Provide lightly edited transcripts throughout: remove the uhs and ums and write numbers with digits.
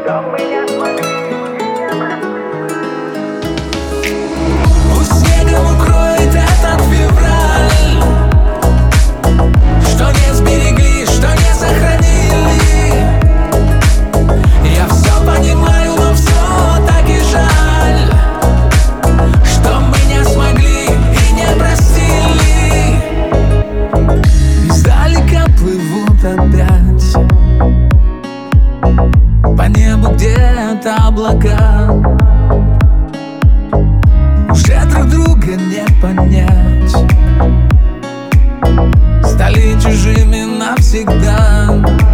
что мы не смогли. Пусть снегом укроет этот февраль, что не сберегли, что не сохранили. Я все понимаю, но все так и жаль, что мы не смогли и не простили. Издалека плывут опять по небу где-то облака. Уже друг друга не понять, стали чужими навсегда.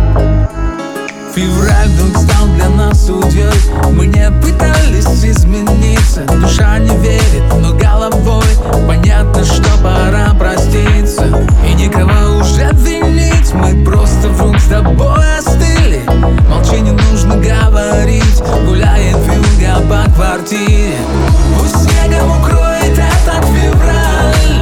Февраль вдруг стал для нас судьей. Мы не пытались измениться, душа не верит, но головой понятно, что пора проститься. И никого уже винить, мы просто вдруг с тобой остыли. Молчи, не нужно говорить, гуляет вьюга по квартире. Пусть снегом укроет этот февраль,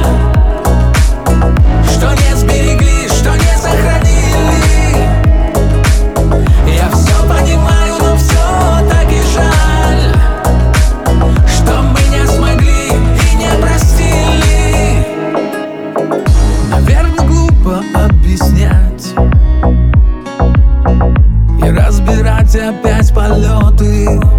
что не сберегли, что не сохранили. Я все понимаю, но все так и жаль, что мы не смогли и не простили. Наверное, глупо объяснять и разбирать опять полеты.